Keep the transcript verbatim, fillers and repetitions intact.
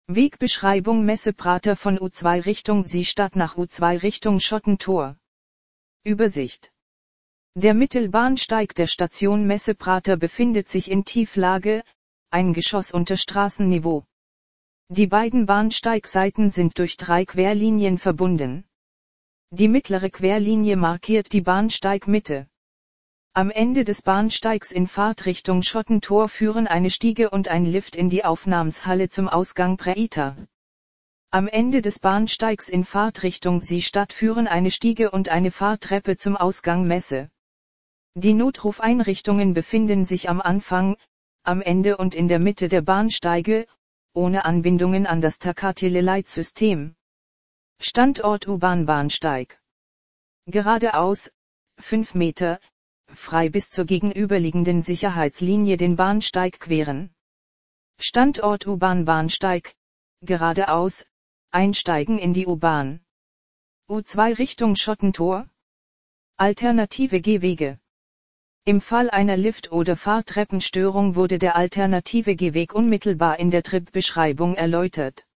Wegbeschreibung Messeprater von U zwei Richtung Seestadt nach U zwei Richtung Schottentor. Übersicht. Der Mittelbahnsteig der Station Messeprater befindet sich in Tieflage, ein Geschoss unter Straßenniveau. Die beiden Bahnsteigseiten sind durch drei Querlinien verbunden. Die mittlere Querlinie markiert die Bahnsteigmitte. Am Ende des Bahnsteigs in Fahrtrichtung Schottentor führen eine Stiege und ein Lift in die Aufnahmshalle zum Ausgang Preita. Am Ende des Bahnsteigs in Fahrtrichtung Seestadt führen eine Stiege und eine Fahrtreppe zum Ausgang Messe. Die Notrufeinrichtungen befinden sich am Anfang, am Ende und in der Mitte der Bahnsteige, ohne Anbindungen an das Takateleleitsystem. Standort U-Bahn-Bahnsteig. Geradeaus, fünf Meter, frei bis zur gegenüberliegenden Sicherheitslinie den Bahnsteig queren. Standort U-Bahn-Bahnsteig, geradeaus, einsteigen in die U-Bahn. U zwei Richtung Schottentor. Alternative Gehwege. Im Fall einer Lift- oder Fahrtreppenstörung wurde der alternative Gehweg unmittelbar in der Tripbeschreibung erläutert.